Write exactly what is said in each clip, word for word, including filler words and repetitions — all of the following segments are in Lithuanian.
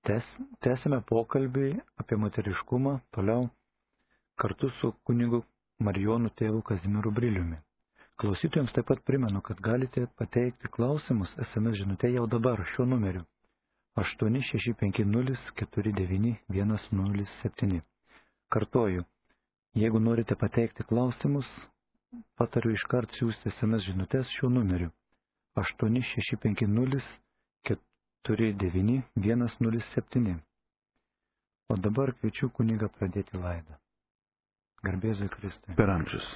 Tęs, tęsime pokalbį apie moteriškumą toliau kartu su kunigu Marijonu tėvu Kazimieru Briliumi. Klausytojams taip pat primenu, kad galite pateikti klausimus es em es žinute jau dabar šiuo numeriu aštuoni šeši penki nulis keturi devyni vienas nulis septyni. Kartoju, jeigu norite pateikti klausimus, patariu iškart siūsti es em es žinutes šiuo numeriu aštuoni šeši penki nulis keturi devyni vienas nulis septyni. O dabar kviečiu kunigą pradėti laidą. Garbėzui Kristui. Per amžius.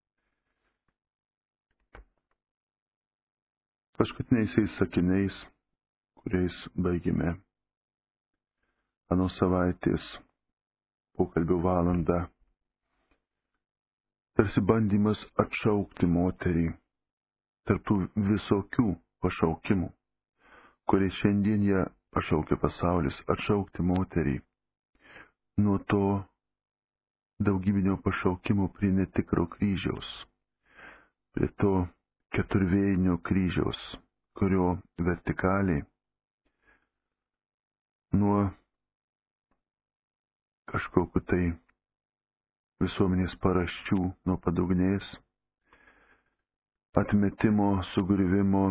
Paskutiniaisiais sakiniais, kuriais baigėme anos savaitės pokalbių valandą, tarsi bandymas atšaukti moterį tarptų visokių pašaukimų, kuriais šiandien ją pašaukia pasaulis, atšaukti moterį nuo to daugybinio pašaukimo prie netikro kryžiaus, prie to keturvėjinio kryžiaus, kurio vertikaliai nuo kažkokiu tai visuomenės paraščių, nuo padugnės, atmetimo, sugriuvimo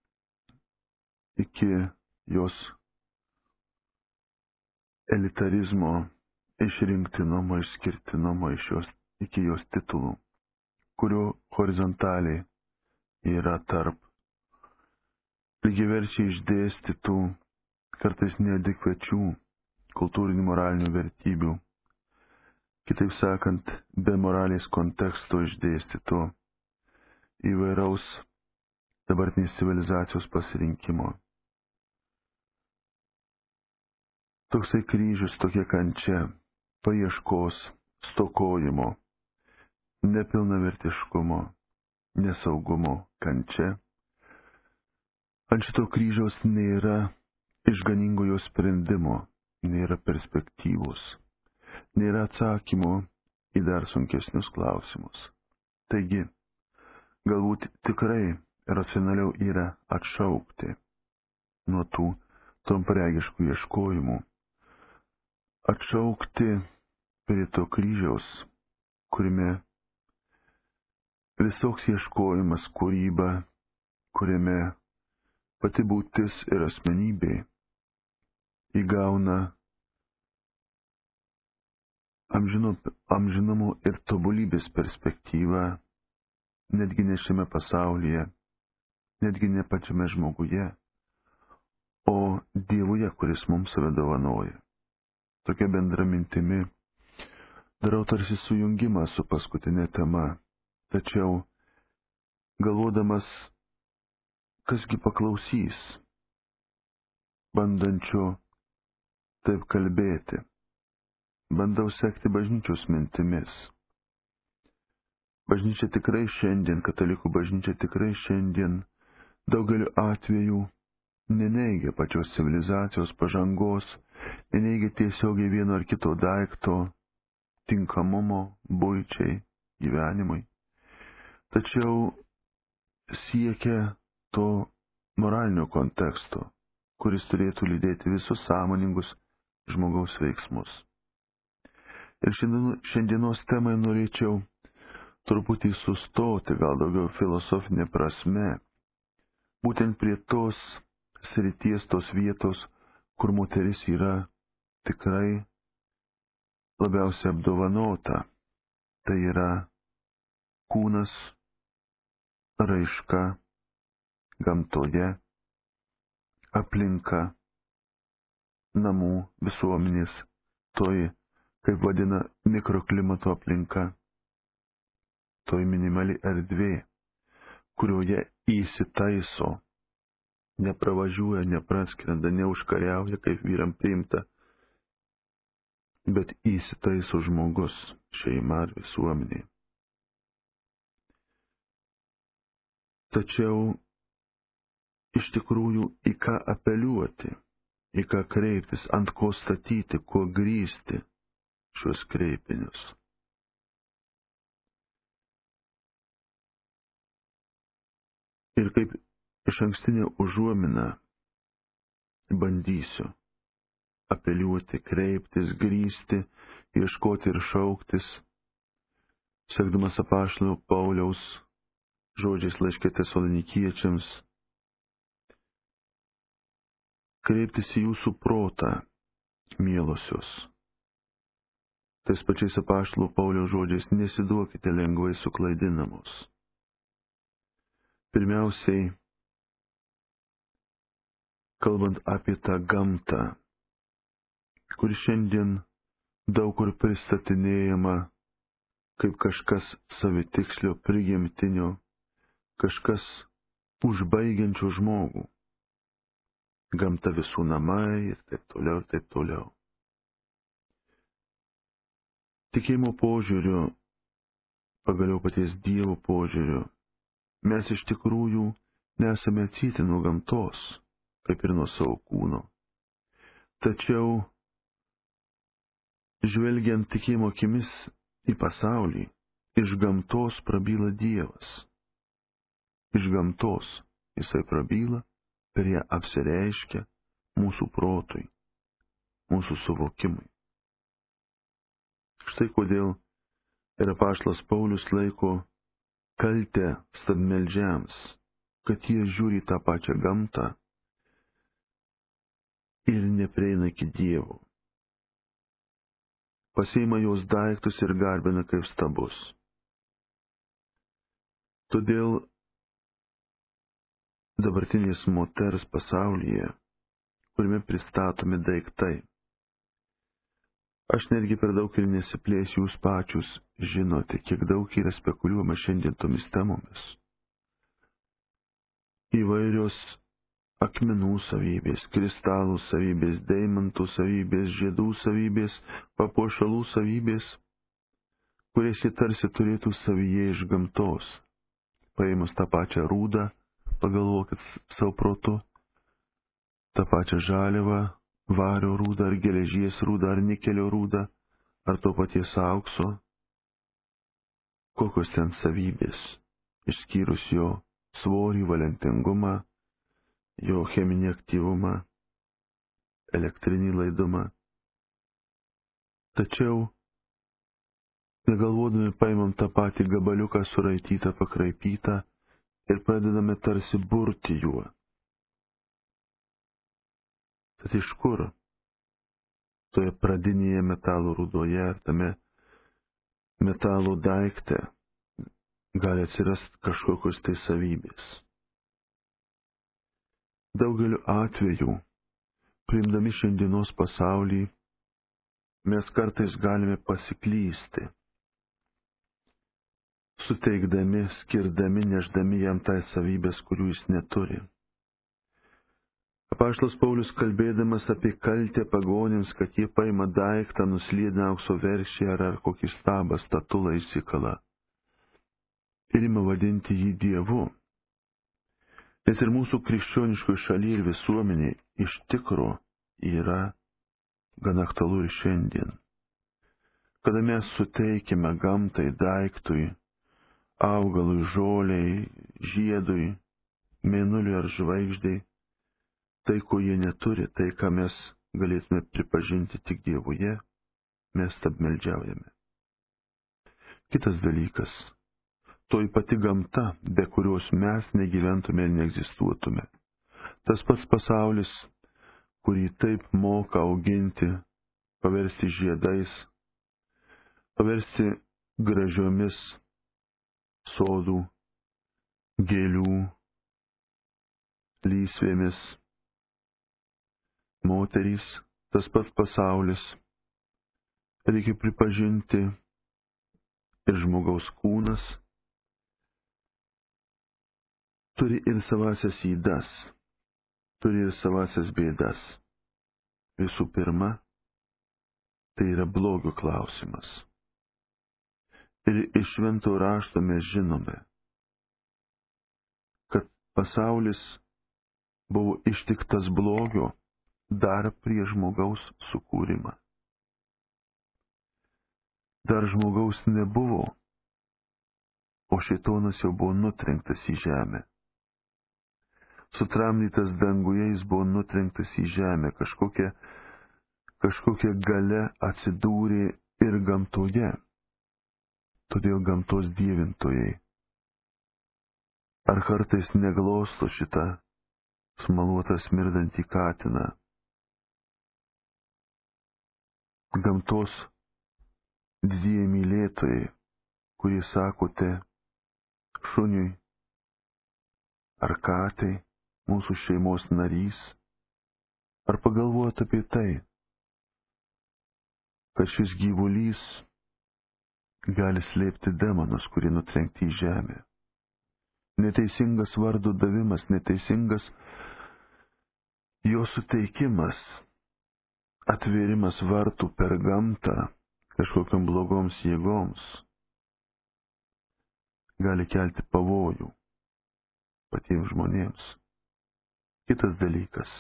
iki jos elitarizmo, išrinktinumo, išskirtinumo iš jos, iki jos titulų, kurio horizontaliai yra tarp lygiaverčiai išdėstytų, kartais neadekvačių kultūrinių moralinių vertybių, kitaip sakant, be moralės konteksto išdėstyto įvairaus dabartinės civilizacijos pasirinkimo. Toksai kryžius, tokia kančia, paieškos, stokojimo, nepilnavertiškumo, nesaugumo kančia. Ant šito kryžiaus nėra išganingojo sprendimo, nėra perspektyvos, nėra atsakymo į dar sunkesnius klausimus. Taigi, galbūt tikrai racionaliau yra atšaukti nuo tų trumparegiškų ieškojimų, atšaukti prie to kryžiaus, kuriame visoks ieškojimas, kūryba, kuriame pati būtis ir asmenybė įgauna amžino, amžinumo ir tobulybės perspektyvą, netgi ne šiame pasaulyje, netgi ne pačiame žmoguje, o Dievuje, kuris mums save dovanoja. Tokia bendra mintimi darau tarsi sujungimą su paskutinė tema, tačiau galvodamas, kasgi paklausys, bandančio taip kalbėti, bandau sekti bažnyčios mintimis. Bažnyčia tikrai šiandien, katalikų bažnyčia tikrai šiandien daugeliu atvejų neneigia pačios civilizacijos pažangos, neneigia tiesiogiai vieno ar kito daikto tinkamumo buičiai, gyvenimui. Tačiau siekia to moralinio konteksto, kuris turėtų lydėti visus sąmoningus žmogaus veiksmus. Ir šiandienos temai norėčiau truputį sustoti, gal daugiau filosofinė prasme, būtent prie tos srities, tos vietos, kur moteris yra tikrai labiausiai apdovanota. Tai yra kūnas, raiška gamtoje, aplinka, namų, visuomenės, toji, kaip vadina, mikroklimato aplinka, toji minimali erdvė, kurioje įsitaiso, nepravažiuoja, nepraskrenda, neužkariauja, kaip vyram priimta, bet įsitaiso žmogus, šeima ar visuomenė. Tačiau iš tikrųjų į ką apeliuoti, į ką kreiptis, ant ko statyti, kuo grįsti šios kreipinius. Ir kaip iš ankstinė užuomina bandysiu apeliuoti, kreiptis, grįsti, ieškoti ir šauktis, sekdamas apaštalo Pauliaus žodžiais laiške Tesalonikiečiams, kreiptis į jūsų protą, mielosios. Tais pačiais apaštalo Pauliaus žodžiais nesiduokite lengvai suklaidinamos. Pirmiausiai, kalbant apie tą gamtą, kur šiandien daug kur pristatinėjama kaip kažkas savitikslio, prigimtinio, kažkas užbaigiančio žmogų. Gamta visų namai ir taip toliau, ir taip toliau. Tikėjimo požiūriu, pagaliau paties Dievo požiūriu, mes iš tikrųjų nesame atsiti nuo gamtos, kaip ir nuo savo kūno. Tačiau, žvelgiant tikėjimo akimis į pasaulį, iš gamtos prabyla Dievas. Iš gamtos jisai prabyla, per ją apsireiškia mūsų protui, mūsų suvokimui. Štai kodėl ir apaštalas Paulius laiko kaltę stabmeldžiams, kad jie žiūri tą pačią gamtą ir neprieina iki Dievo. Pasiima jos daiktus ir garbina kaip stabus. Todėl dabartinės moters pasaulyje, kuriame pristatomi daiktai, aš netgi per daug ir nesiplėsiu, jūs pačius žinote, kiek daug yra spekuliuojama šiandien tomis temomis. Įvairios akmenų savybės, kristalų savybės, deimantų savybės, žiedų savybės, papuošalų savybės, kurias jie tarsi turėtų savyje iš gamtos. Paėmus tą pačią rūdą, pagalvokit savo protu, tą pačią žaliavą, vario rūdą, ar geležies rūdą, ar nikelio rūdą, ar to paties aukso. Kokios ten savybės, išskyrus jo svorį, valentingumą, jo cheminį aktyvumą, elektrinį laidumą. Tačiau, negalvodami paimam tą patį gabaliuką suraitytą, pakraipytą ir pradedame tarsi burti juo. Tad iš kur toje pradinėje metalo rūdoje ar tame metalo daikte gali atsirasti kažkokios tai savybės? Daugeliu atveju, priimdami šiandienos pasaulį, mes kartais galime pasiklysti, suteikdami, skirdami, neždami jam tai savybės, kurių jis neturi. Apaštalas Paulius, kalbėdamas apie kaltę pagonims, kad jie paima daiktą, nusliedina aukso veršį ar, ar kokį stabą, statulą įsikala ir ima vadinti jį Dievu. Nes ir mūsų krikščioniškoje šalyje ir visuomenėje iš tikro yra gan aktualu ir šiandien. Kada mes suteikime gamtai, daiktui, augalui, žoliai, žiedui, mėnuliui ar žvaigždei, tai, ko jie neturi, tai, ką mes galėtume pripažinti tik Dievuje, mes stabmeldžiaujame. Kitas dalykas. Toji pati gamta, be kurios mes negyventume ir neegzistuotume. Tas pats pasaulis, kurį taip moka auginti, paversti žiedais, paversti gražiomis sodų, gėlių, lysvėmis, moterys, tas pats pasaulis, reikia pripažinti, ir žmogaus kūnas turi ir savasias ydas, turi ir savasias bėdas. Visų pirma, tai yra blogio klausimas. Ir iš švento rašto mes žinome, kad pasaulis buvo ištiktas blogio dar prieš žmogaus sukūrimą. Dar žmogaus nebuvo, o šėtonas jau buvo nutrenktas į žemę. Sutramdytas danguje jis buvo nutrenktas į žemę, kažkokia kažkokia galia atsidūrė ir gamtoje. Todėl gamtos dievintojai. Ar kartais neglosto šitą smaluotą smirdantį katiną? Gamtos didieji mylėtojai, kurie sakote šuniui ar katai, mūsų šeimos narys, ar pagalvojate apie tai, kad šis gyvulys gali slėpti demonus, kurie nutrenkti į žemę. Neteisingas vardo davimas, neteisingas jo suteikimas, atvėrimas vartų per gamtą kažkokiam blogoms jėgoms gali kelti pavojų patiems žmonėms. Kitas dalykas.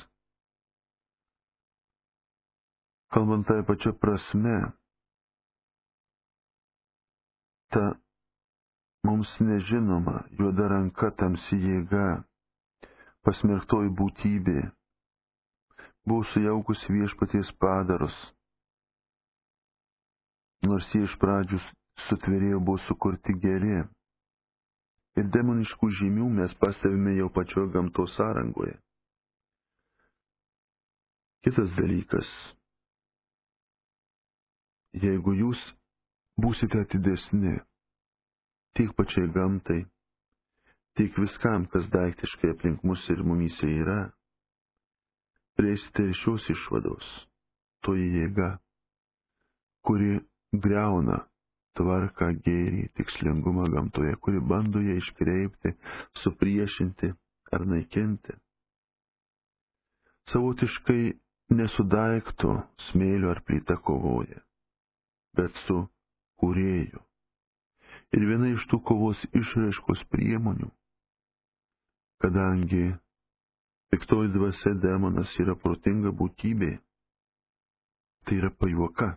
Kalbant tai pačia prasme, ta mums nežinoma juoda ranka, tamsi jėga, pasmerktoji būtybė, buvo sujaukus viešpaties padarus, nors jie iš pradžių sutvėrėjo buvo sukurti geri. Ir demoniškų žymių mes pastebime jau pačioje gamtos sąrangoje. Kitas dalykas. Jeigu jūs būsite atidesni tiek pačiai gamtai, tiek viskam, kas daiktiškai aplink mus ir mumyse yra, prieisite ir šios išvados, toji jėga, kuri griauna tvarką, gėrį, tikslingumą gamtoje, kuri bando ją iškreipti, supriešinti ar naikinti. Savotiškai ne su daiktu, smėliu ar plyta kovoja, bet su kūrėju. Ir viena iš tų kovos išraiškos priemonių, kadangi piktoji dvasia demonas yra protinga būtybė, tai yra pajuoka.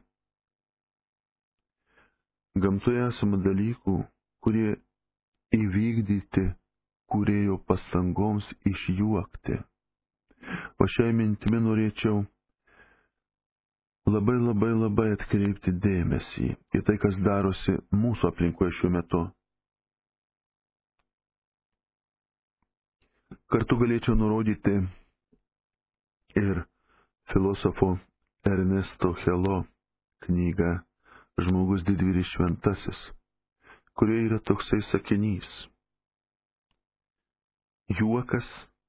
Gamtoje esama dalykų, kurie įvykdyti kūrėjo pastangoms išjuokti. O šiai mintimi norėčiau labai labai labai atkreipti dėmesį į tai, kas darosi mūsų aplinkoje šiuo metu. Kartu galėčiau nurodyti ir filosofo Ernesto Helo knygą Žmogus didvyris šventasis, kurioje yra toksai sakinys. Juokas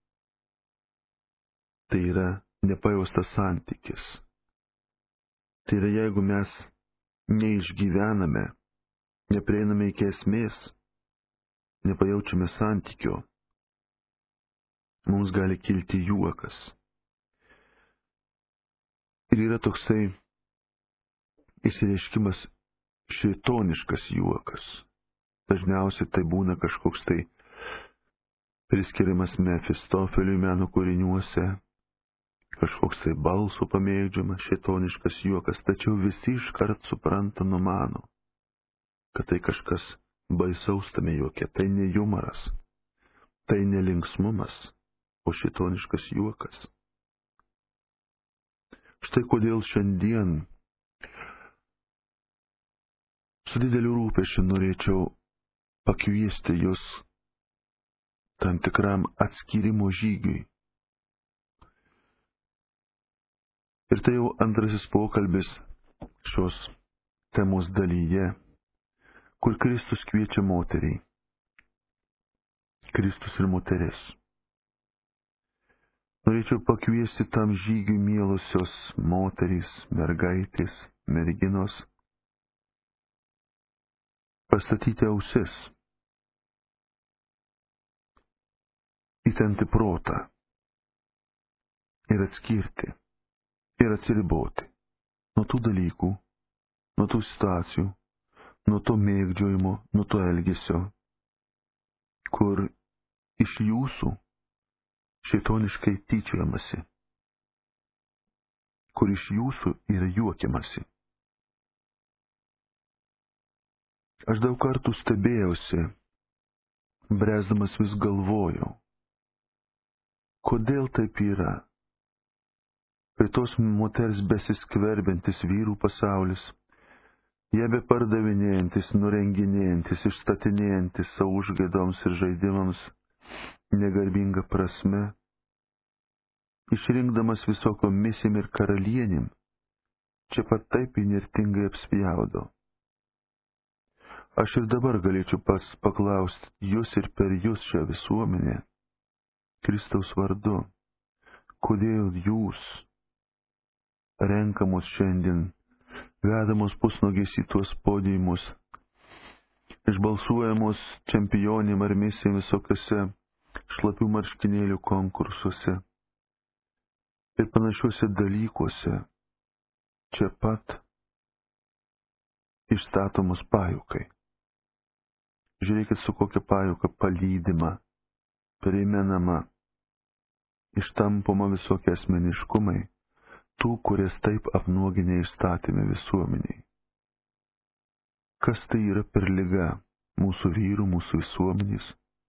tai yra nepajaustas santykis. Tai yra, jeigu mes neišgyvename, neprieiname iki esmės, nepajaučiame santykio, mums gali kilti juokas. Ir yra toksai išsireiškimas šėtoniškas juokas. Dažniausiai tai būna kažkoks tai priskiriamas Mefistofeliui meno kūriniuose, kažkoks tai balsų pamėgdžiamas šėtoniškas juokas, tačiau visi iškart supranta, numano, kad tai kažkas baisaus tame juoke, tai ne jumoras, tai ne linksmumas, o šėtoniškas juokas. Štai kodėl šiandien su dideliu rūpesčiu norėčiau pakviesti jūs tam tikram atskyrimo žygiui. Ir tai jau antrasis pokalbis šios temos dalyje, kur Kristus kviečia moteriai. Kristus ir moteris. Norėčiau pakviesti tam žygiui mielosios moterys, mergaitės, merginos, pastatyti ausis, įtempti protą ir atskirti, ir atsiriboti nuo tų dalykų, nuo tų situacijų, nuo to mėgdžiojimo, nuo to elgesio, kur iš jūsų šėtoniškai tyčiojamasi, kur iš jūsų yra juokiamasi. Aš daug kartų stebėjausi, bręsdamas vis galvojau, kodėl taip yra. kai tos moters besiskverbiantis vyrų pasaulis, jie be pardavinėjantis, nurenginėjantis, išstatinėjantis savo užgaidoms ir žaidimams negarbinga prasme, išrinkdamas visokio misim ir karalienim, čia pat taip įnirtingai apspjaudo. Aš ir dabar galėčiau pats paklausti jūs ir per jūs šią visuomenę, Kristaus vardu, kodėl jūs, renkamos šiandien, vedamos pusnuogiais į tuos podiumus, išbalsuojamos čempionėm ar misijom visokiuose šlapių marškinėlių konkursuose ir panašiuose dalykuose, čia pat išstatomos pajukai. Žiūrėkit, su kokia pajuka palydima, primenama, ištampoma visokie asmeniškumai, tų, kurias taip apnuoginė įstatėme visuomeniai. Kas tai yra per liga mūsų vyrų, mūsų visuomenės?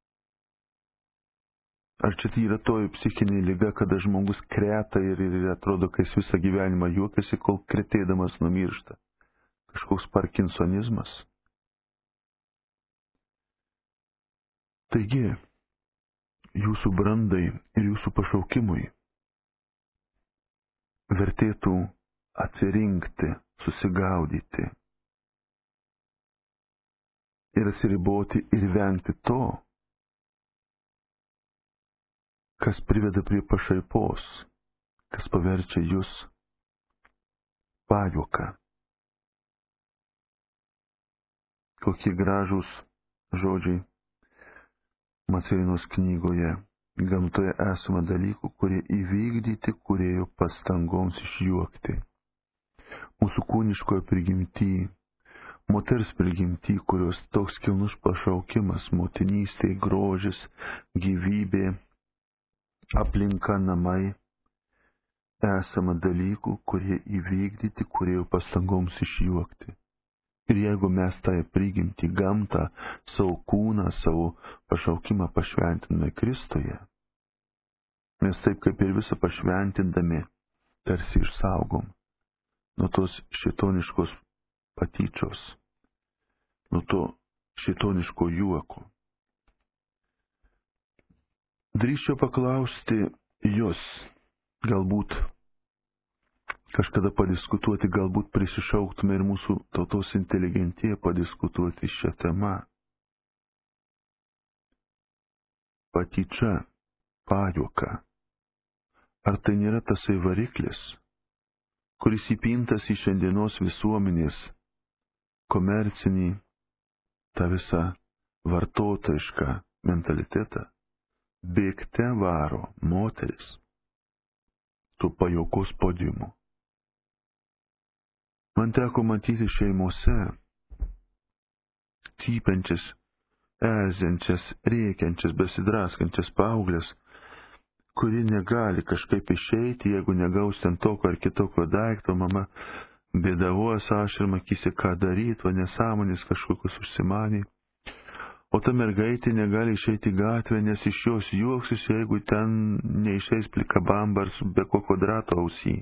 Ar čia tai yra toji psichinė liga, kada žmogus kreta ir, ir atrodo, kai jis visą gyvenimą juokiasi, kol kretėdamas numiršta? Kažkoks parkinsonizmas? Taigi, jūsų brandai ir jūsų pašaukimui vertėtų atsirinkti, susigaudyti ir atsiriboti ir vengti to, kas priveda prie pašaipos, kas paverčia jūs pajuoką. Kokie gražūs žodžiai Maceinos knygoje. Gamtoje esama dalykų, kurie įvykdyti kūrėjo pastangoms išjuokti. Mūsų kūniškoje prigimty, moters prigimty, kurios toks kilnus pašaukimas, motinystė, grožis, gyvybė, aplinka, namai, esama dalykų, kurie įvykdyti kūrėjo pastangoms išjuokti. Ir jeigu mes tą prigimtį, gamtą, savo kūną, savo pašaukimą pašventiname Kristuje, mes taip kaip ir visą pašventindami tarsi išsaugom nuo tos šėtoniškos patyčios, nuo to šėtoniško juoko. Drįsčiau paklausti jūs, galbūt kažkada padiskutuoti, galbūt prisišauktume ir mūsų tautos inteligentiją padiskutuoti šią temą. Patyčia, pajuoka. Ar tai nėra tasai variklis, kuris įpintas į šiandienos visuomenės komercinį, tą visą vartotojišką mentalitetą? Bėgte varo moteris tų pajuokos podiumų. Man teko matyti šeimose cypiančias, erziančias, rėkiančias, besidraskančias paauglės, kuri negali kažkaip išeiti, jeigu negaus ten tokio ar kitokio daikto, mama bėdavos ašarą akise, ką daryti, o nesąmonės kažkokius užsimanė. O ta mergaitė negali išeiti į gatvę, nes iš jos juoksis, jeigu ten neišeis plika bamba ar be ko kvadrato ausy.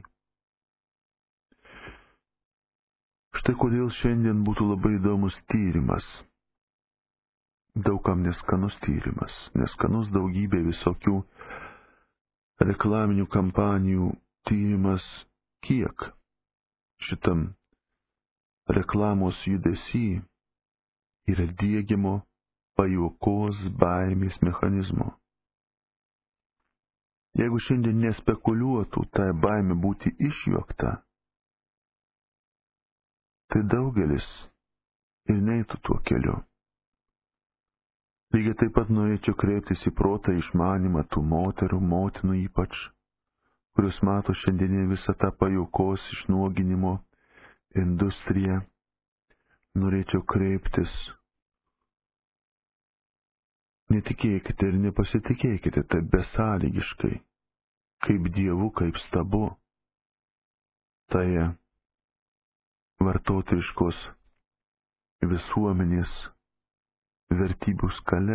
Štai kodėl šiandien būtų labai įdomus tyrimas. Daugam neskanus tyrimas, neskanus daugybė visokių reklaminių kampanijų tyrimas, kiek šitam reklamos judesy yra diegiamo pajuokos baimės mechanizmo. Jeigu šiandien nespekuliuotų tą baimę būti išjuokta, tai daugelis ir neitų tuo keliu. Lygiai taip pat norėčiau kreiptis į protą išmanimą tų moterų, motinų ypač, kurios mato šiandienį visą tą pajuokos išnuoginimo industriją. Norėčiau kreiptis. Netikėkite ir nepasitikėkite taip besąlygiškai, kaip Dievu, kaip stabu. Tai vartotojiškos visuomenės vertybių skale.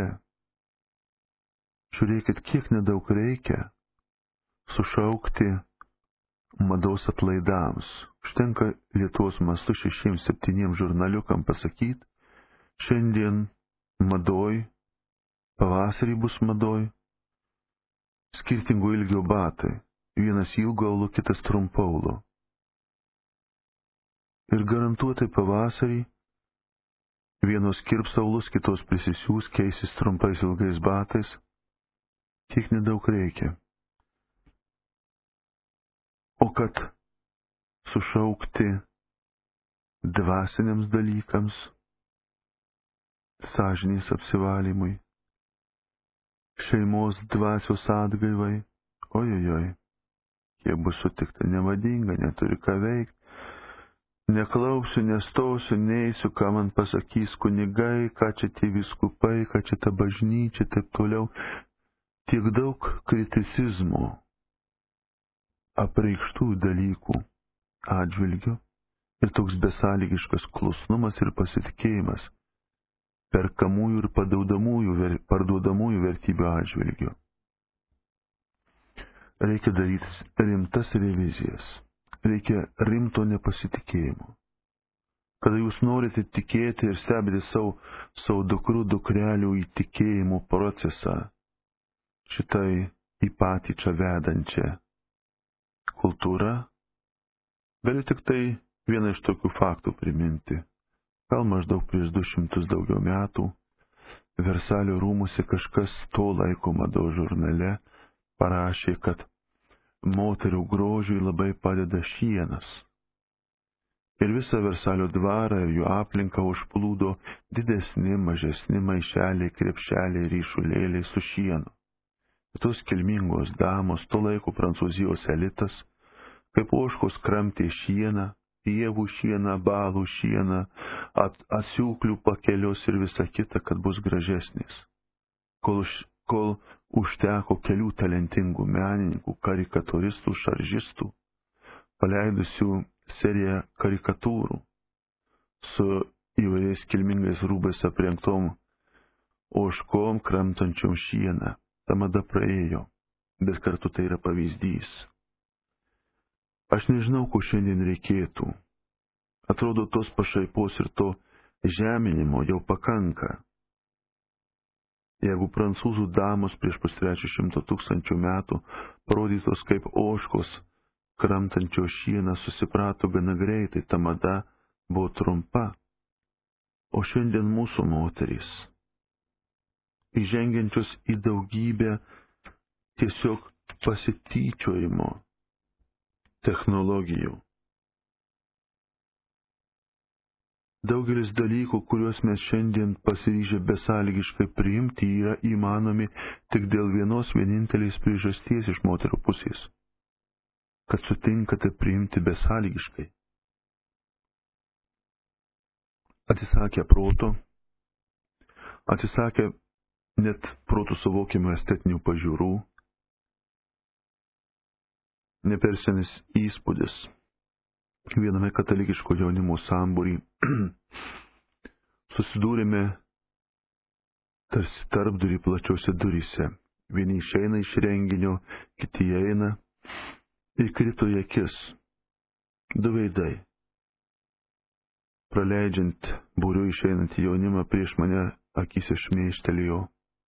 Žiūrėkit, kiek nedaug reikia sušaukti mados atlaidams. Užtenka Lietuvos mastu šešiems septyniems žurnaliukam pasakyti, šiandien madoj, pavasarį bus madoj, skirtingų ilgio batai. Vienas ilgo aulo, kitas trumpo aulo. Ir garantuotai pavasarį vienos kirps aulus, kitos prisisiūs, keisis trumpais ilgais batais. Tiek nedaug reikia. O kad sušaukti dvasiniams dalykams, sąžinės apsivalymui, šeimos dvasios atgaivai, ojojoj, kiek bus sutikta nemadinga, neturi ką veikti, neklausiu, nestosiu, neisiu, ką man pasakys kunigai, ką čia tie vyskupai, ką čia ta bažnyčia, taip toliau. Tiek daug kriticizmo apreikštų dalykų atžvilgiu ir toks besąlygiškas klusnumas ir pasitikėjimas perkamųjų ir parduodamųjų vertybių atžvilgiu. Reikia daryti rimtas revizijas. Reikia rimto nepasitikėjimo. Kada jūs norite tikėti ir stebite savo, savo dukrų dukrelių įtikėjimo procesą, šitai į patyčią vedančią kultūrą, galiu tik tai vieną iš tokių faktų priminti. Gal maždaug prieš du šimtus daugiau metų Versalio rūmuose kažkas to laiko mados žurnale parašė, kad moterų grožiui labai padeda šienas. Ir visą Versalio dvarą ir jų aplinką užplūdo didesni, mažesni maišeliai, krepšeliai, ryšulėliai su šienu. Tos kilmingos damos, to laiko Prancūzijos elitas, kaip ožkos kramtė šieną, pievų šieną, balų šieną, at, asiūklių pakelius ir visa kita, kad bus gražesnis. Kol, kol užteko kelių talentingų menininkų, karikatūristų, šaržistų, paleidusių seriją karikatūrų su įvairiais kilmingais rūbais aprengtom ožkom, kramtančiom šieną. Ta mada praėjo, bet kartu tai yra pavyzdys. Aš nežinau, ko šiandien reikėtų. Atrodo, tos pašaipos ir to žeminimo jau pakanka. Jeigu prancūzų damos prieš pustrečio šimto tūkstančių metų parodytos kaip ožkos, kramtančio šieną, susiprato gana greitai, ta mada buvo trumpa. O šiandien mūsų moterys, įžengiančios į daugybę tiesiog pasityčiojimo technologijų. Daugelis dalykų, kuriuos mes šiandien pasiryžę besąlygiškai priimti, yra įmanomi tik dėl vienos vienintelės priežasties iš moterų pusės, kad sutinkate priimti besąlygiškai. Atsisakę proto, atsisakę net protų suvokiamų estetinių pažiūrų, nepersenis įspūdis. Viename katalikiško jaunimo sambūrį susidūrėme tarsi tarpdurį plačiose duryse. Vieni išeina iš renginio, kiti eina ir krito į akis. Du veidai. Praleidžiant būriu išeinant jaunimą, prieš mane akise šmėstelėjo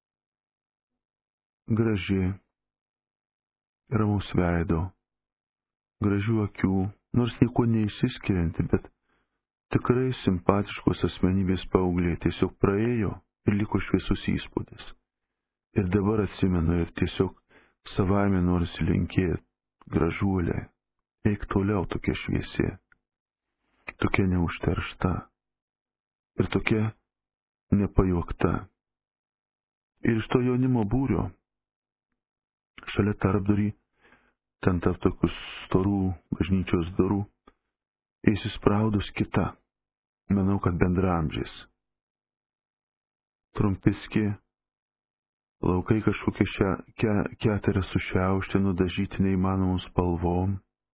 graži, ramaus veido, gražių akių, nors nieko neišsiskirianti, bet tikrai simpatiškos asmenybės paauglė tiesiog praėjo ir liko šviesus įspūdis. Ir dabar atsimenu ir tiesiog savaime norisi linkėti, gražuolė, eik toliau, tokia šviesi, tokia neužteršta ir tokia nepajuokta. Ir iš to jaunimo būrio šalia tarpdurį, ten tarp tokius storų bažnyčios durų, įsispraudus kita, manau, kad bendramžis. Trumpiski, laukai kažkokie šia, ke, keterę sušiaušti, nudažyti neįmanomom spalvom,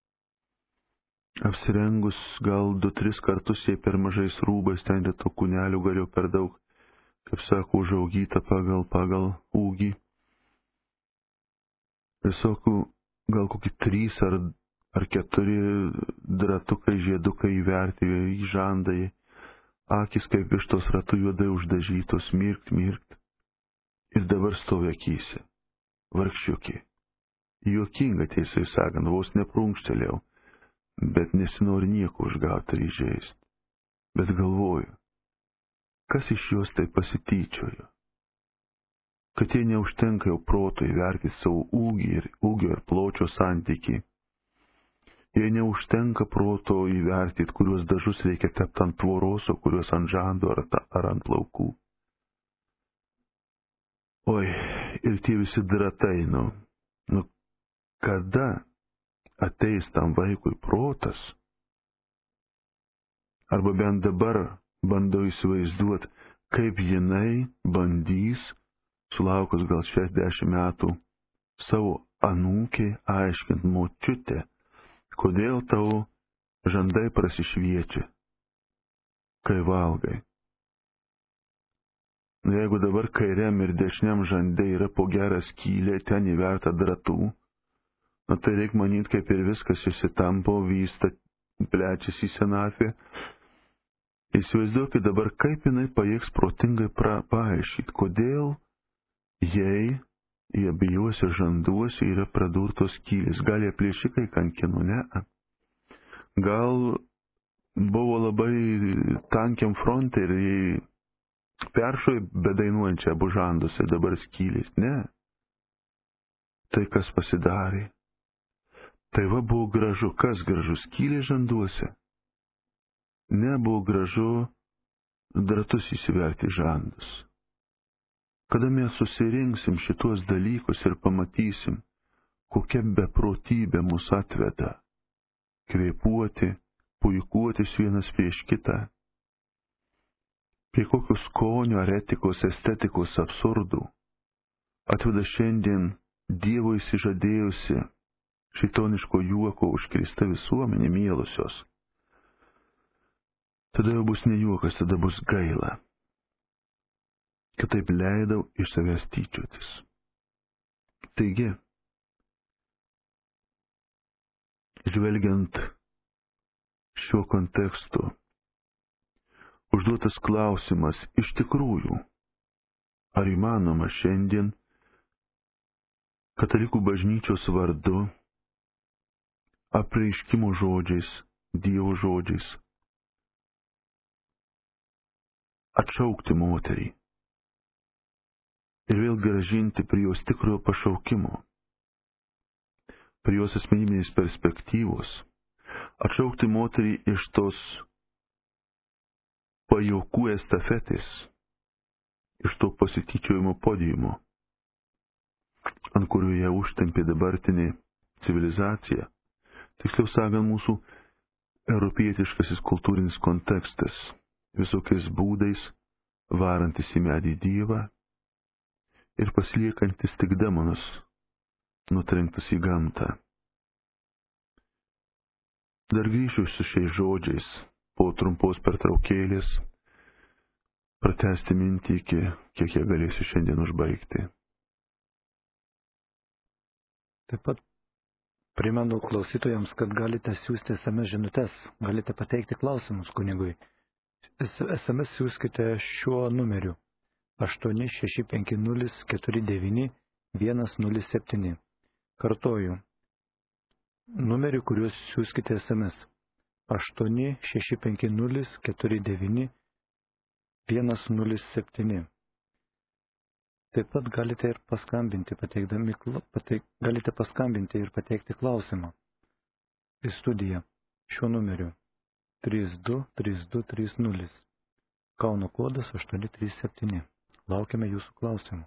apsirengus gal du, tris kartus jai per mažais rūbais, ten to kūnelių galiu per daug, kaip sako, užaugyta pagal, pagal ūgį. Visokių gal kokį trys ar, ar keturi dratukai, žiedukai įverti į žandai, akis kaip vištos ratu juodai uždažytos, mirkt, mirkt. Ir dabar stovi akyse, vargšiukė. Juokinga, tiesiai sakant, vos neprunkštelėjau, bet nesinori nieko užgauti ir įžeisti. Bet galvoju, kas iš jos tai pasityčiojo? Kad jie neužtenka jau proto įverti savo ūgį ir ūgio ir pločio santykį. Jei neužtenka proto įvertyti, kuriuos dažus reikia tepti ant tvoros, o kuriuos ant žandų ar, ar ant plaukų. Oi, ir tie visi dratai, nu, nu, kada ateis tam vaikui protas? Arba bent dabar bandau įsivaizduoti, kaip jinai bandys, sulaukus gal šešiasdešimt metų, savo anūkį aiškint, močiutė, kodėl tau žandai prasišviečia, kai valgai. Nu, jeigu dabar kairiam ir dešiniam žandai yra po gerą skylę, ten įverta dratų, nu, tai reik manyti, kaip ir viskas įsitampo, vysta, plečiasi į senatvę. Įsivaizduokit dabar, kaip jinai pajėgs protingai pra, paaiškyti, kodėl jai į abiejuose žanduose yra pradurtos skylės. Gal jie plėšikai kankino, ne? Gal buvo labai tankiam fronte ir jai peršojo bedainuojančią abu žanduose dabar skylės. Ne. Tai kas pasidarė? Tai va buvo gražu. Kas gražu? Skylės žanduose. Ne, buvo gražu dratus įsiverti žandus. Kada mes susirinksim šitos dalykus ir pamatysim, kokia beprotybė mus atveda, kvėpuoti, puikuotis vienas prieš kitą, prie kokių skonio ar etikos, estetikos absurdų atveda šiandien Dievo įsižadėjusi šitoniško juoko užkrista visuomenė mielusios. Tada jau bus ne juokas, tada bus gaila, kad taip leidau iš savęs tyčiotis. Taigi, žvelgiant šiuo kontekstu, užduotas klausimas iš tikrųjų, ar įmanoma šiandien katalikų bažnyčios vardu, apreiškimo žodžiais, Dievo žodžiais, atšaukti moterį ir vėl grąžinti prie jos tikrojo pašaukimo, prie jos asmenybinės perspektyvos, atšaukti moterį iš tos pajuokų estafetės, iš to pasityčiojimo podiumo, ant kurioje užtempė dabartinė civilizacija, tiksliau sakant, mūsų europietiškasis kultūrinis kontekstas, visokiais būdais varantis į medį Dievą ir pasiliekantis tik demonus, nutrenktus į gamtą. Dar grįšiu su šiais žodžiais po trumpos pertraukėlės, pratęsti mintį iki, kiek ją galėsiu šiandien užbaigti. Taip pat primenu klausytojams, kad galite siūsti es em es žinutes, galite pateikti klausimus kunigui. es em es siūskite šiuo numeriu aštuoni šeši penki nulis keturi devyni vienas nulis septyni. Kartoju, numeriu, kuriuos siūskite es em es aštuoni šeši penki nulis keturi devyni vienas nulis septyni. Taip pat galite ir paskambinti, pateikdami, pateik, galite paskambinti ir pateikti klausimą į studiją šiuo numeriu trys du trys du trys nulis. Kauno kodas aštuoni trys septyni. Laukiame jūsų klausimų.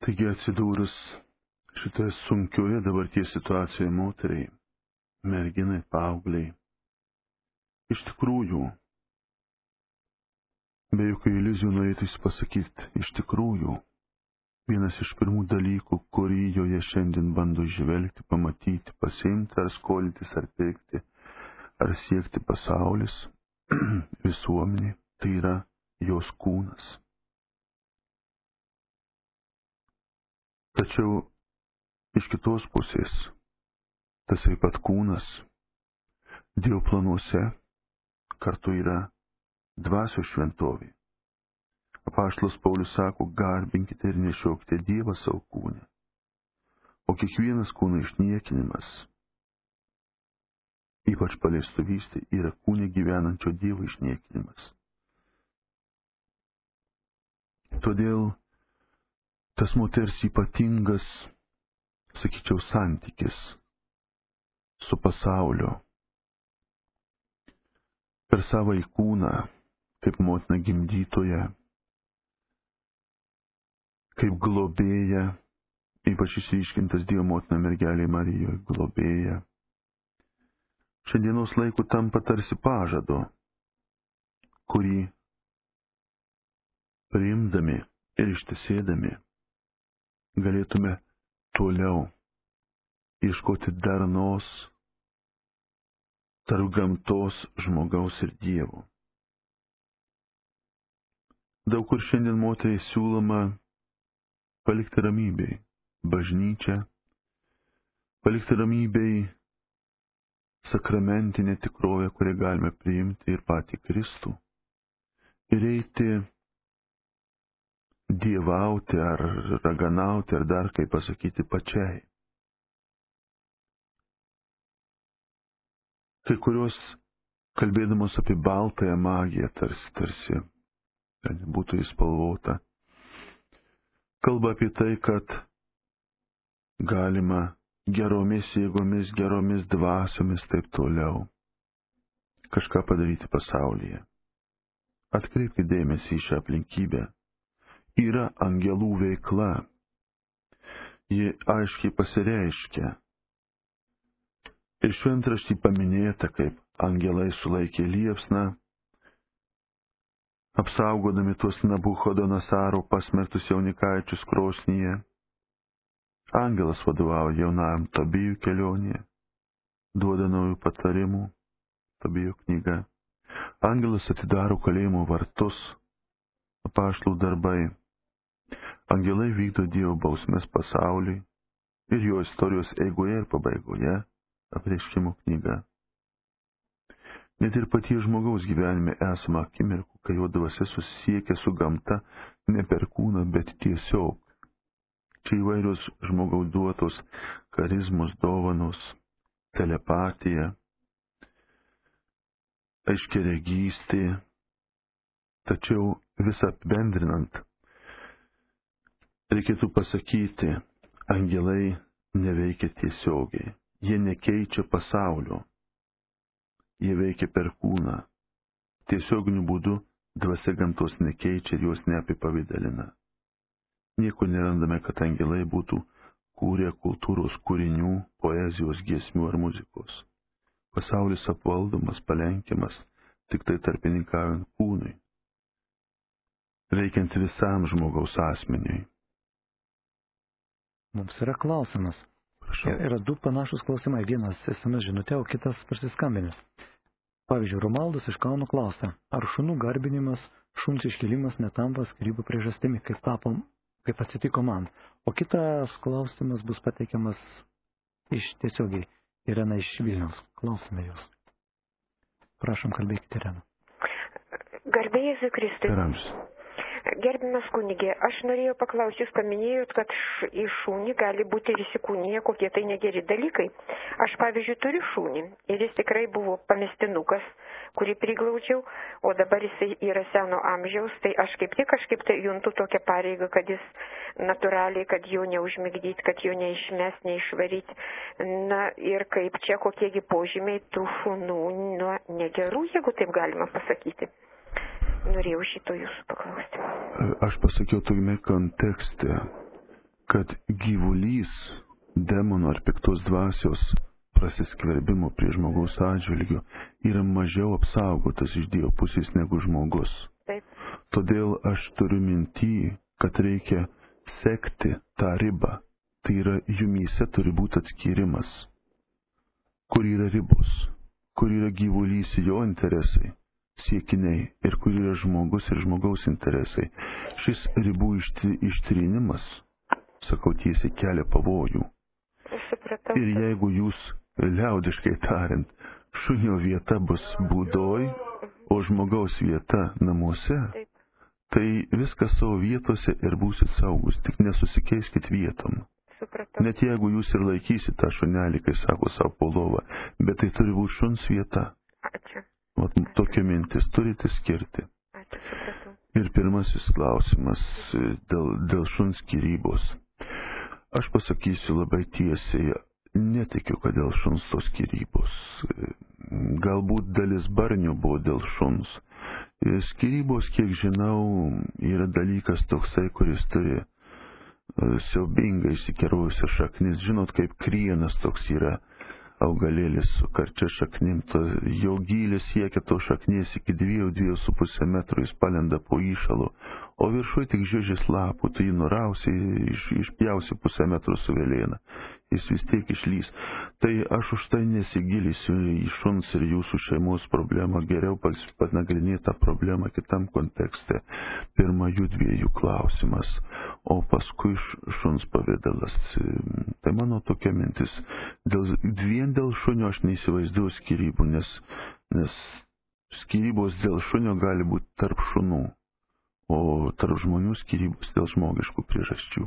Taigi atsidūrus šitoje sunkioje dabarties situacijoje moteriai, merginai, paaugliai, iš tikrųjų, be jokių iliuzijų norėtųsi pasakyti, iš tikrųjų, vienas iš pirmų dalykų, kurį joje šiandien bando žvelgti, pamatyti, pasiimti, ar skolytis, ar pirkti, ar siekti pasaulis, visuomenė, tai yra jos kūnas. Tačiau iš kitos pusės, tas taip pat kūnas, Dievo planuose kartu yra dvasios šventovė. Apaštalas Paulius sako, garbinkite ir nešiokite Dievą savo kūne. O kiekvienas kūno išniekinimas, ypač paleistuvystė, yra kūne gyvenančio Dievo išniekinimas. Todėl tas moters ypatingas, sakyčiau, santykis su pasauliu per savo kūną, kaip motina gimdytoja, kaip globėja, ypač išryškintas Dievo motina mergelė Marijoje, globėja. Šiandienos laiku tampa tarsi pažado, kurį priimdami ir ištesėdami galėtume toliau ieškoti darnos tarp gamtos, žmogaus ir Dievo. Daug kur šiandien moteriai siūloma palikti ramybei bažnyčią, palikti ramybei sakramentinę tikrovę, kurią galime priimti ir patį Kristų, ir eiti dievauti ar raganauti, ar dar kaip pasakyti pačiai. Kai kurios, kalbėdamos apie baltąją magiją, tarsi, tarsi, kad būtų įspalvota, kalba apie tai, kad galima geromis jėgomis, geromis dvasiomis taip toliau kažką padaryti pasaulyje. Atkreipkite dėmesį į šią aplinkybę. Yra angelų veikla. Ji aiškiai pasireiškia. Ir šventraštį paminėta, kaip angelai sulaikė liepsną, apsaugodami tuos Nabuchodonasaro pasmerktus jaunikaičius krosnyje. Angelas vadovauja jaunajam Tobijų kelionėje, duoda naujų patarimų, Tobijo knyga. Angelas atidaro kalėjimo vartus, apaštalų darbai. Angelai vykdo Dievo bausmes pasauliui ir jo istorijos eigoje ir pabaigoje apreiškimo knyga. Net ir paties žmogaus gyvenime esama akimirkų, kai jo dvasia susisiekia su gamta ne per kūną, bet tiesiog. Čia įvairios žmogaus duotos charizmos, dovanos, telepatija, aiškiaregystė. Tačiau visą apibendrinant, reikėtų pasakyti, angelai neveikia tiesiogiai. Jie nekeičia pasaulio. Jie veikia per kūną. Tiesioginiu būdu dvasia gamtos nekeičia ir jos neapipavidalina. Niekur nerandame, kad angelai būtų kūrę kultūros kūrinių, poezijos, giesmių ar muzikos. Pasaulis apvaldomas, palenkiamas, tik tai tarpininkaujant kūnui, veikiant visam žmogaus asmeniui. Mums yra klausimas. Prašau. Yra du panašus klausimai. Vienas es em es žinutė, o kitas prasiskambinęs. Pavyzdžiui, Romaldas iš Kauno klausia, ar šunų garbinimas, šuns iškėlimas netampa skyrybų priežastimi, kaip tapo, kaip atsitiko man. O kitas klausimas bus pateikiamas iš tiesiogiai. Irena iš Vilniaus. Klausime jūs. Prašom, kalbėkite, Irena. Garbė Jėzui Kristui. Perams. Gerbiamas kunigė, aš norėjau paklausti, jūs paminėjot, kad š, į šunį gali būti ir įsikūnyje kokie tai negeri dalykai. Aš, pavyzdžiui, turiu šunį ir jis tikrai buvo pamestinukas, kurį priglaudžiau, o dabar jis yra seno amžiaus, tai aš kaip tik kažkaip tai juntu tokią pareigą, kad jis natūraliai, kad jo neužmigdyti, kad jo neišmes, neišvaryti. Na ir kaip čia, kokiegi požymiai tų šunų nuo negerų, jeigu taip galima pasakyti. Norėjau šito jūsų paklausti. Aš pasakiau tokiame kontekste, kad gyvulys, demono ar piktos dvasios prasiskverbimo prie žmogaus atžvilgių yra mažiau apsaugotas iš Dievo pusės negu žmogus. Taip. Todėl aš turiu mintį, kad reikia sekti tą ribą. Tai yra, jumyse turi būti atskyrimas, kur yra ribos, kur yra gyvulys jo interesai, siekiniai ir kur yra žmogus ir žmogaus interesai. Šis ribų ištrynimas, sakau tiesiai, kelia pavojų. Supratau. Ir jeigu jūs, liaudiškai tariant, šunio vieta bus būdoj, o žmogaus vieta namuose, Taip. tai viskas savo vietose ir būsit saugus, tik nesusikeiskit vietom. Supratau. Net jeigu jūs ir laikysit tą šunelį, kai sako savo po lovą, bet tai turi būti šuns vieta. Ačiū. Vat tokia mintis turite skirti. Ačiū, supratau. Ir pirmasis klausimas dėl, dėl šuns skyrybos. Aš pasakysiu labai tiesiai, netikiu, kad dėl šuns tos skyrybos. Galbūt dalis barnių buvo dėl šuns. Skyrybos, kiek žinau, yra dalykas toksai, kuris turi siaubingai įsikerojusią šaknis. Žinot, kaip krienas toks yra augalėlis su karčia šaknim. To, jo gylis siekia to šaknies iki dviejų, dviejų su pusę metrų, jis palenda po įšalu, o viršui tik žiūžis lapų, tai jį nurausi, iš, išpjausi pusę metrų su velėna. Jis vis tiek išlys. Tai aš už tai nesigilysiu į šuns ir jūsų šeimos problemą. Geriau panagrinėti tą problemą kitam kontekste. Pirma jų dviejų klausimas, o paskui šuns pavidalas. Tai mano tokia mintis. Dėl, vien dėl šunio aš neįsivaizduoju skyrybų, nes, nes skyrybos dėl šunio gali būti tarp šunų, o tarp žmonių skyrybos dėl žmogiškų priežasčių.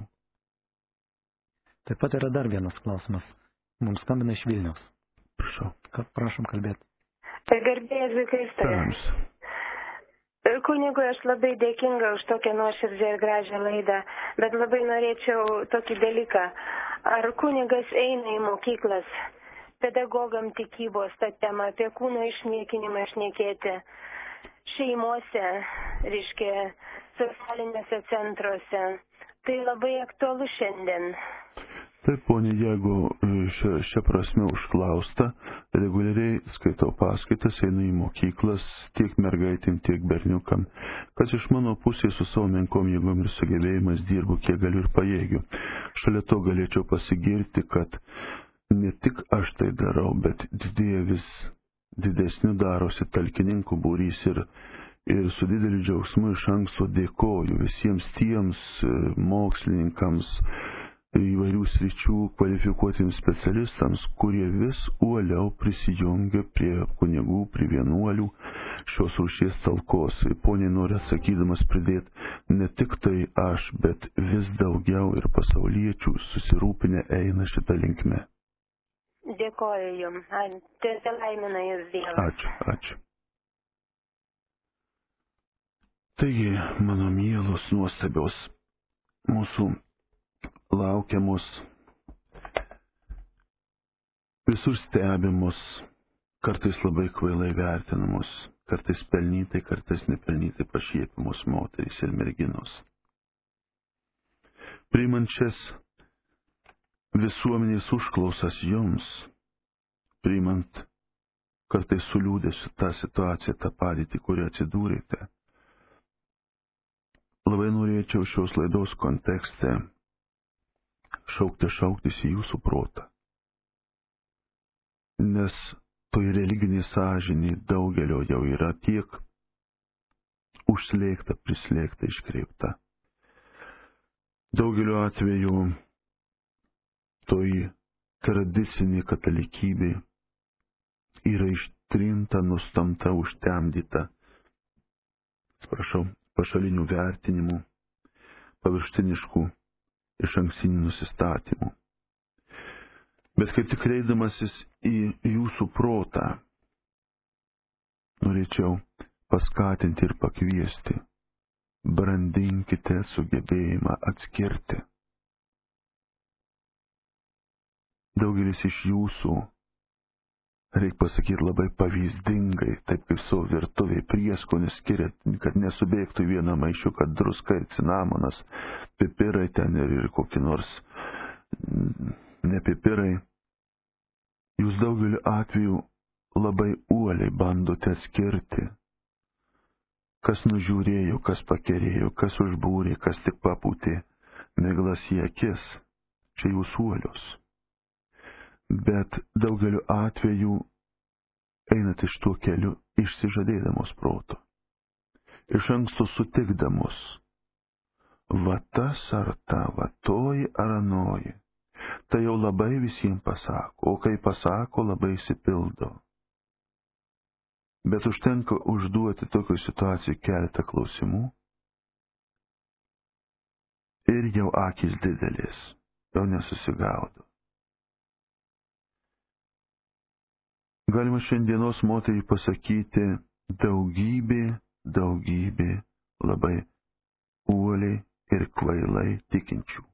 Taip pat yra dar vienas klausimas. Mums skambina iš Vilniaus. Prašau. Ka, prašom kalbėti. Garbėjai Kristai. Kunigui aš labai dėkinga už tokią nuoširdžią ir gražią laidą, bet labai norėčiau tokį dalyką. Ar kunigas eina į mokyklas pedagogam tikybos tą temą apie kūno išniekinimą šnekėti šeimose, reiškia, socialiniuose centruose? Tai labai aktualu šiandien. Taip, ponė, jeigu šia, šia prasme užklausta, reguliariai skaitau paskaitas, einu į mokyklas tiek mergaitėm, tiek berniukam, kad iš mano pusės su savo menkom jėgom ir sugebėjimas dirbu, kiek galiu ir pajėgiu. Šalia to galėčiau pasigirti, kad ne tik aš tai darau, bet didėja vis didesnių darosi talkininkų būrys ir Ir su dideliu džiaugsmu iš anksto dėkoju visiems tiems mokslininkams, įvairių sričių kvalifikuotiems specialistams, kurie vis uoliau prisijungia prie kunigų, prie vienuolių šios rūšies talkos. Poniai noriu atsakydamas pridėti, ne tik tai aš, bet vis daugiau ir pasauliečių susirūpinę eina šitą linkmę. Dėkoju jums. Tiesa laimina jūs Dievas. Ačiū, ačiū. Taigi, mano mielos, nuostabios, mūsų laukiamos, visur stebimos, kartais labai kvailai vertinamos, kartais pelnytai, kartais nepelnytai pašiepimos moterys ir merginos. Priimančias visuomenės užklausas jums, priimant kartais su liūdesiu tą situaciją, tą padėtį, kurią atsidūrėte, labai norėčiau šios laidos kontekste šaukti šauktis į jūsų protą. Nes toj religinė sąžinė daugelio jau yra tiek užslėgta, prislėgta, iškreipta. Daugelio atveju toj tradicinė katalikybė yra ištrinta, nustamta, užtemdyta, atsiprašau, pašalinių vertinimų, paviršutiniškų išankstinių nusistatymų. Bet kaip tik kreipdamasis į jūsų protą, norėčiau paskatinti ir pakviesti, brandinkite sugebėjimą atskirti. Daugelis iš jūsų reikia pasakyti, labai pavyzdingai, taip kaip savo virtuviai prieskonis skiria, kad nesubėgtų į vieną maišiuką druska ir cinamonas, pipirai ten ir, ir kokie nors nepipirai. Jūs daugeliu atveju labai uoliai bandote atskirti, kas nužiūrėjo, kas pakerėjo, kas užbūrė, kas tik papūtė miglas į akis. Čia jūs uolios. Bet daugeliu atveju einat iš tuo keliu išsižadėdamos proto. Iš anksto sutikdamos. Va tas ar ta, va toji ar anoji. Tai jau labai visiems pasako, o kai pasako, labai įsipildo. Bet užtenka užduoti tokio situacijų keletą klausimų ir jau akys didelės, jau nesusigaudo. Galima šiandienos moteriai pasakyti daugybė, daugybė labai uoliai ir kvailai tikinčių.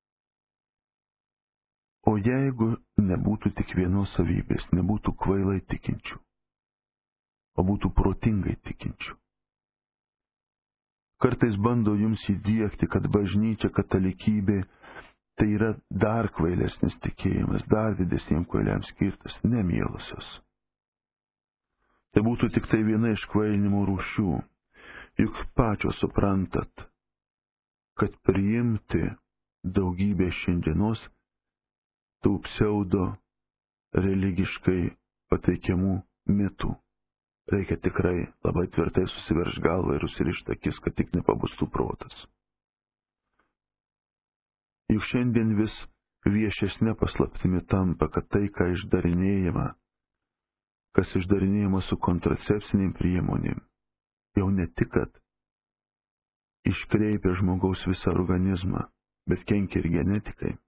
O jeigu nebūtų tik vienos savybės, nebūtų kvailai tikinčių, o būtų protingai tikinčių. Kartais bando jums įdiegti, kad bažnyčia, katalikybė tai yra dar kvailesnis tikėjimas, dar didesniems kvailiams skirtas, nemielusios. Tai būtų tik tai viena iš kvailinimo rūšių, juk pačios suprantat, kad priimti daugybę šiandienos tų pseudo religiškai pateikiamų mitų. Reikia tikrai labai tvirtai susiverš galvą ir užsirišti akis, kad tik nepabustų protas. Juk šiandien vis viešesnė paslaptimi tampa, kad tai, ką išdarinėjama, kas išdarinėjama su kontracepciniam priemonėm, jau ne tik, kad iškreipia žmogaus visą organizmą, bet kenkia ir genetikai.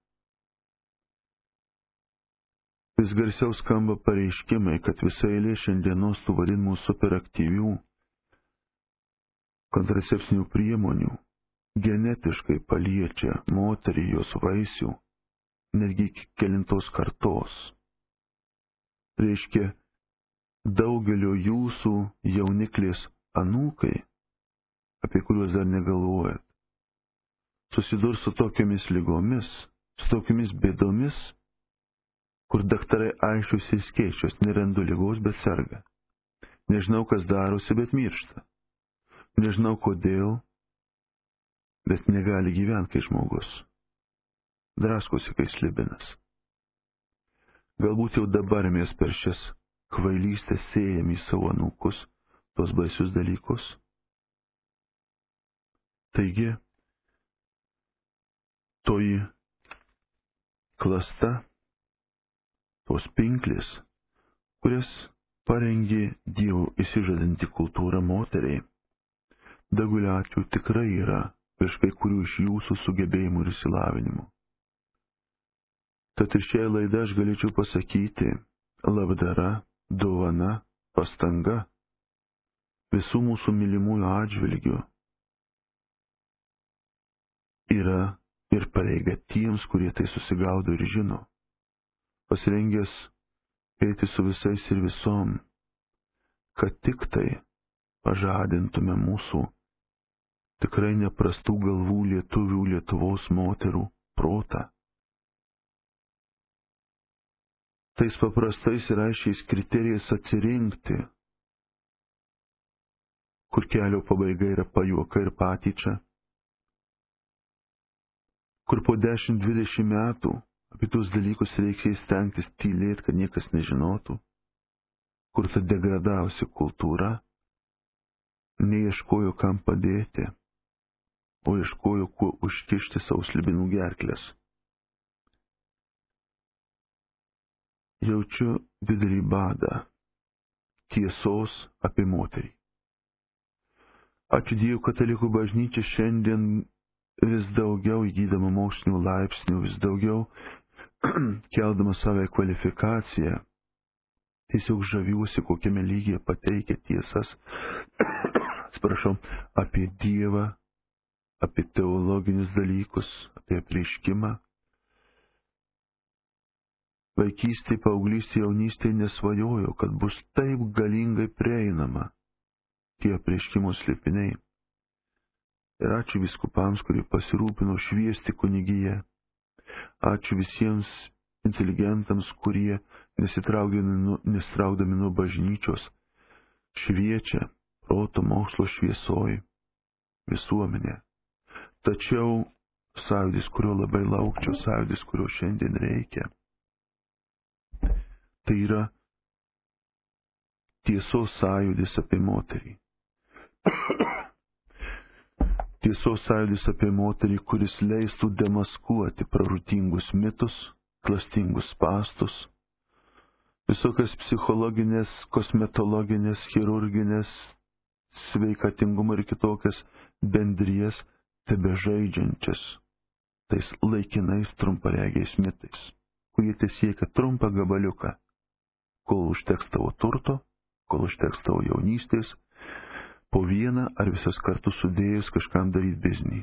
Vis garsiau skamba pareiškimai, kad visa eilė šiandienos tų vadinamų superaktyvių kontracepcinių priemonių genetiškai paliečia moterį, jos vaisių, netgi iki kelintos kartos. Reiškia, daugelio jūsų jauniklės anūkai, apie kuriuos dar negalvojat, susidurs su tokiamis lygomis, su tokiamis bėdomis, kur daktarai aiškius ir skėčios, nerandu lygos, bet serga. Nežinau, kas darosi, bet miršta. Nežinau, kodėl, bet negali gyventi, kai žmogus draskosi, kai slibinas. Galbūt jau dabar mes per šias kvailystės sėjam į savo anūkus tos baisius dalykus. Taigi, toji klasta, tos pinklės, kurias parengė Dievo įsižadanti kultūra moteriai, daugelio atveju tikrai yra virš kai kurių iš jūsų sugebėjimų ir išsilavinimų. Tad ir šią laidą aš galėčiau pasakyti, labdara, dovana, pastanga visų mūsų mylimųjų atžvilgių yra ir pareiga tiems, kurie tai susigaudo ir žino, pasirengęs eiti su visais ir visom, kad tik tai pažadintume mūsų tikrai neprastų galvų lietuvių, Lietuvos moterų protą. Tais paprastais ir aiškiais kriterijais atsirinkti, kur kelio pabaiga yra pajuoka ir patyčia, kur po dešimt dvidešimt metų apie tuos dalykus reikia stengtis tylėti, kad niekas nežinotų, kur ta degradavusi kultūra neieškojo kam padėti, o ieškojo kuo užkišti savo slibinų gerklės. Jaučiu didelį badą tiesos apie moterį. Ačiū Dievui, katalikų bažnyčia šiandien vis daugiau įgydama mokslinių laipsnių, vis daugiau keldama savo kvalifikaciją, tiesiog žaviuosi, kokiame lygyje pateikia tiesas, atsiprašau, apie Dievą, apie teologinius dalykus, apie apreiškimą. Vaikystėje, paauglystėje, jaunystėje nesvajojo, kad bus taip galingai prieinama tie apreiškimo slėpiniai. Ir ačiū vyskupams, kurie pasirūpino šviesti kunigiją. Ačiū visiems inteligentams, kurie nesitraukdami nuo bažnyčios šviečia proto mokslo šviesoj visuomenė. Tačiau sąjūdis, kurio labai laukčiau, sąjūdis, kurio šiandien reikia, tai yra tiesos sąjūdis apie moterį. Tiesos sąjūdis apie moterį, kuris leistų demaskuoti pražūtingus mitus, klastingus spąstus, visokias psichologinės, kosmetologinės, chirurginės, sveikatingumo ir kitokias bendrijas tebežaidžiančias tais laikinais trumparegiais mitais, kurie tesiekia trumpą gabaliuką, kol užteks tavo turto, kol užteks tavo jaunystės, po vieną ar visas kartu sudėjus kažkam daryti biznį.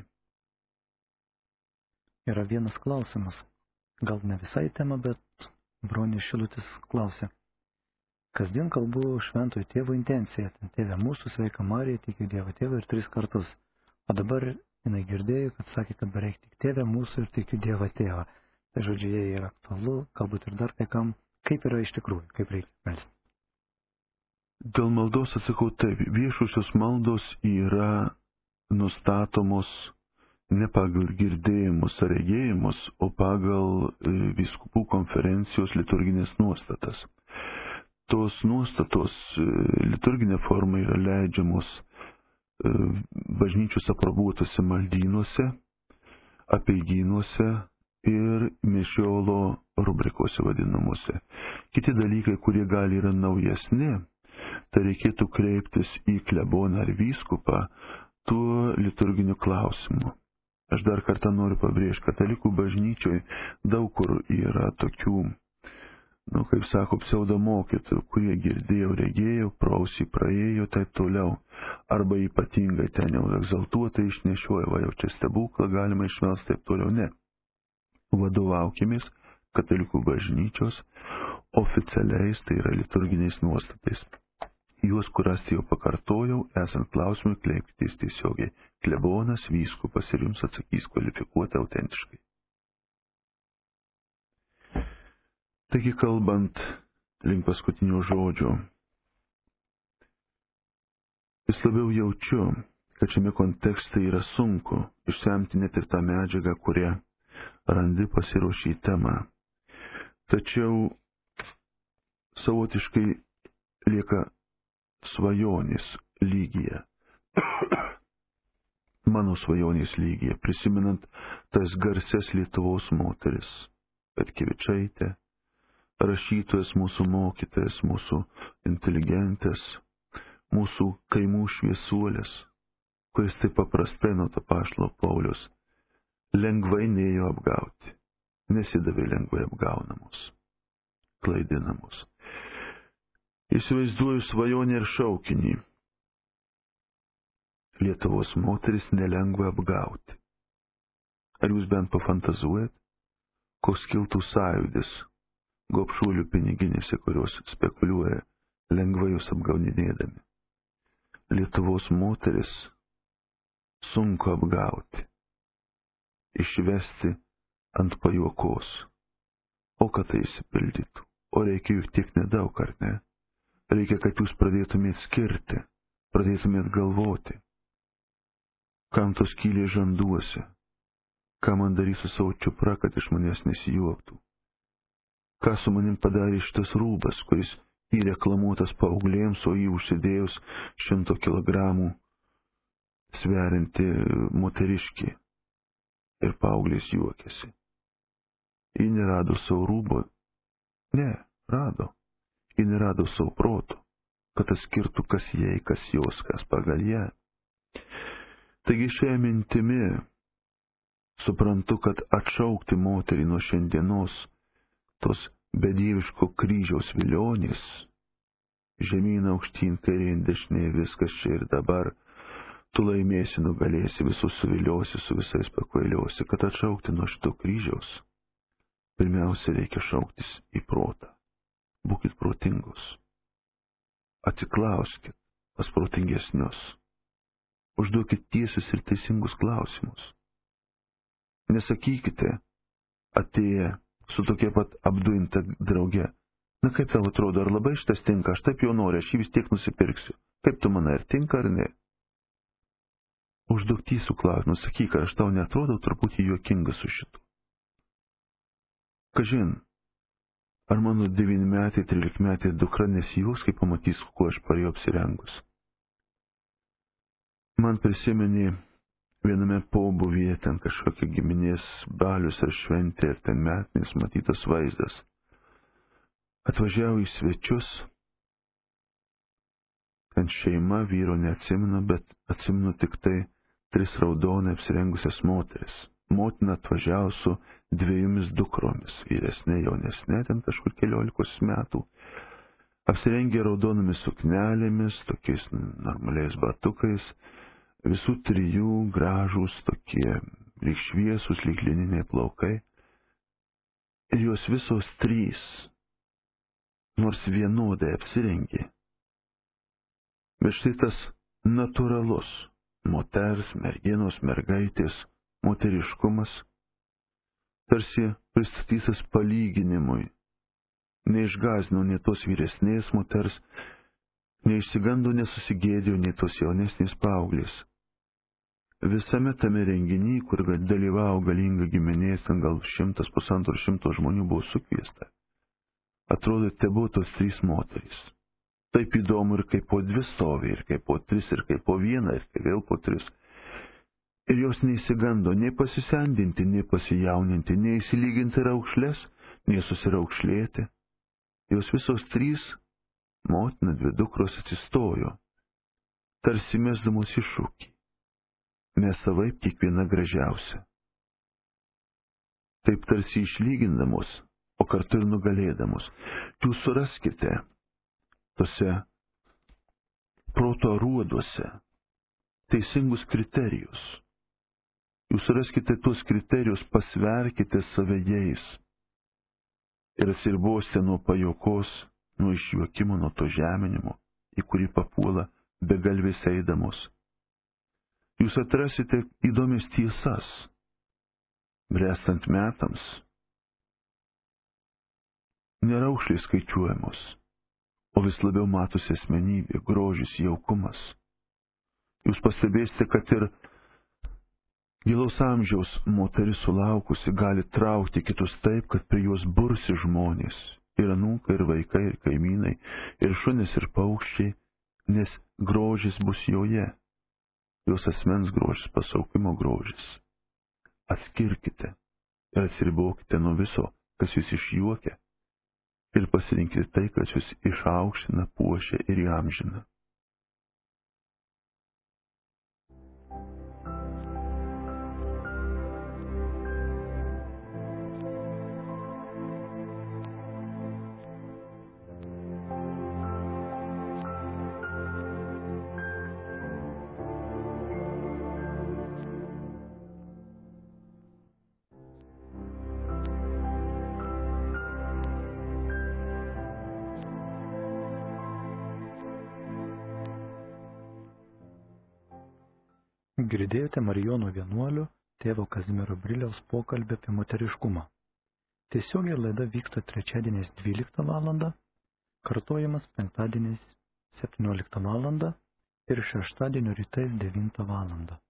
Yra vienas klausimas, gal ne visai tema, bet Bronė Šilutis klausė. Kasdien kalbu šventojo tėvo intenciją, ten tėvė mūsų, sveika Marija, tikiu Dievo tėvą ir tris kartus. O dabar jinai girdėjo, kad sakė, kad bereik tik tėvė mūsų ir tikiu Dievą tėvą. Tai žodžiu, jie yra aktualu, galbūt ir dar kai kam, kaip yra iš tikrųjų, kaip reikia melsti. Dėl maldos atsakau taip, viešusios maldos yra nustatomos ne pagal girdėjimus ar regėjimus, o pagal vyskupų konferencijos liturginės nuostatas. Tos nuostatos liturginė forma yra leidžiamos bažnyčios aprobuotose maldynuose, apeigynuose ir mišiolo rubrikose vadinamuose. Kiti dalykai, kurie gali yra naujesni, tai reikėtų kreiptis į kleboną ar vyskupą tuo liturginiu klausimu. Aš dar kartą noriu pabrėžti, katalikų bažnyčioj daug kur yra tokių, nu, kaip sako, pseudomokytojų, kurie girdėjo, regėjo, prausį praėjo, taip toliau. Arba ypatingai ten jau egzaltuotai išnešioja, va jau čia stebuklą galima išmelsti, taip toliau. Ne. Vadovaukimės katalikų bažnyčios oficialiais, tai yra liturginiais nuostatais. Juos, kurias jau pakartojau, esant klausimui, kreipkitės tiesiogiai. Klebonas, vyskupas ir jums atsakys kvalifikuoti autentiškai. Taigi, kalbant link paskutinio žodžio, vis labiau jaučiu, kad šiame kontekste yra sunku išsemti net ir tą medžiagą, kurią randi pasiruošę į temą. Tačiau savotiškai lieka svajonės lygyje. Mano svajonės lygyje, prisimenant tas garses Lietuvos moteris, Petkevičaitė, rašytojas, mūsų mokytojas, mūsų inteligentės, mūsų kaimų šviesuolės, kuris taip paprastai nuo to apaštalo Pauliaus lengvai neėjo apgauti, nesidavė lengvai apgaunamos, klaidinamos. Įsivaizduoju svajonę ir šaukinį. Lietuvos moteris nelengva apgauti. Ar jūs bent pafantazuojat, koks kiltų sąjūdis gobšuolių piniginėse, kurios spekuliuoja lengvai jūs apgauninėdami? Lietuvos moteris sunku apgauti, išvesti ant pajuokos. O kad tai įsipildytų? O reikia juk tiek nedaug, ar ne? Reikia, kad jūs pradėtumėt skirti, pradėtumėt galvoti, kam tos skylė žanduose, ką man darys su savo čiupra, kad iš manęs nesijuoktų, ką su manim padarė šitas rūbas, kuris įreklamuotas paauglėms, o jį užsidėjus šimto kilogramų sverinti moteriškį ir paauglės juokėsi. Ji nerado savo rūbo? Ne, rado. Ji nerado savo proto, kad atskirtų, kas jai, kas jos, kas pagal ją. Taigi šią mintimi suprantu, kad atšaukti moterį nuo šiandienos tos bedieviško kryžiaus vilionės, žemyn aukštyn, kairėn dešinė, viskas čia ir dabar, tu laimėsi, nugalėsi, visus suviliosi, su visais pakvailiosi, kad atšaukti nuo šito kryžiaus, Pirmiausia, reikia šauktis į protą. Būkit protingus. Atsiklauskit pas protingesnius. Užduokit tiesius ir teisingus klausimus. Nesakykite, atėję su tokia pat apduinta drauge, na kaip tau atrodo, ar labai šitas tinka, aš taip jau noriu, aš jį vis tiek nusipirksiu. Kaip tu manai, ar tinka ar ne? Užduok tiesų klausimą, sakyk, ar aš tau neatrodo truputį juokingas su šitu. Kažin, ar mano devynmetė, trylikmetė dukra nesijaus, kai pamatys, kuo aš parėjau apsirengus. Man prisimenė viename pobūvyje ten kažkokia giminės balius ar šventė ir ten metinis matytas vaizdas. Atvažiavo į svečius, ten šeima, vyro neatsimenu, bet atsimenu tik tai tris raudonai apsirengusias moteris. Motina atvažiavo su dviejomis dukromis, vyresnė, jaunesnė, ten kažkur keliolikos metų, apsirengė raudonomis suknelėmis, tokiais normaliais batukais, visų trijų gražūs tokie lyg šviesus, lyg lininiai plaukai. Ir jos visos trys, nors vienodai apsirengė. Bet štai tas natūralus moters, merginos, mergaitės moteriškumas tarsi pristatytas palyginimui. Neišgąsdino nei tos vyresnės moters, neišsigando, nesusigėdėjo nei tos jaunesnės paauglės. Visame tame renginy, kur dalyvavo galinga giminės, ten gal šimtas, pusantro šimto žmonių buvo sukviesta. Atrodo, te buvo tos trys moterys. Taip įdomu ir kaip po dvi stovi, ir kaip po tris, ir kaip po vieną, ir kaip vėl po tris. Ir jos neįsigando nei pasisendinti, nei pasijauninti, nei įsilyginti raukšlės, nei susiraukšlėti. Jos visos trys, motina, dvi dukros, atsistojo, tarsi mesdamos iššūkį, nes savaip kiekviena gražiausia. Taip tarsi išlygindamos, o kartu ir nugalėdamos. Jūs suraskite tose proto aruoduose teisingus kriterijus. Jūs suraskite tuos kriterijus, pasverkite save jais ir atsiribosite nuo pajokos, nuo išjuokimo, nuo to žeminimo, į kurį papuola begalvės eidamos. Jūs atrasite įdomias tiesas, bręstant metams. Neraukšliai skaičiuojamos, o vis labiau matosi asmenybė, grožis, jaukumas. Jūs pastebėsite, kad ir gilaus amžiaus moteris sulaukusi gali traukti kitus taip, kad prie jos bursi žmonės, ir anūkai, ir vaikai, ir kaimynai, ir šunis, ir paukščiai, nes grožis bus joje, jos asmens grožis, pasaukimo grožis. Atskirkite ir atsiribokite nuo viso, kas jūs išjuokia, ir pasirinkite tai, kas jūs išaukština, puošia ir įamžina. Girdėjote Marijono vienuolio tėvo Kazimiero Briliaus pokalbį apie moteriškumą. Tiesiogiai laida vyksta trečiadieniais dvyliktą valandą, kartojimas penktadieniais septynioliktą valandą ir šeštadienio rytais devintą valandą.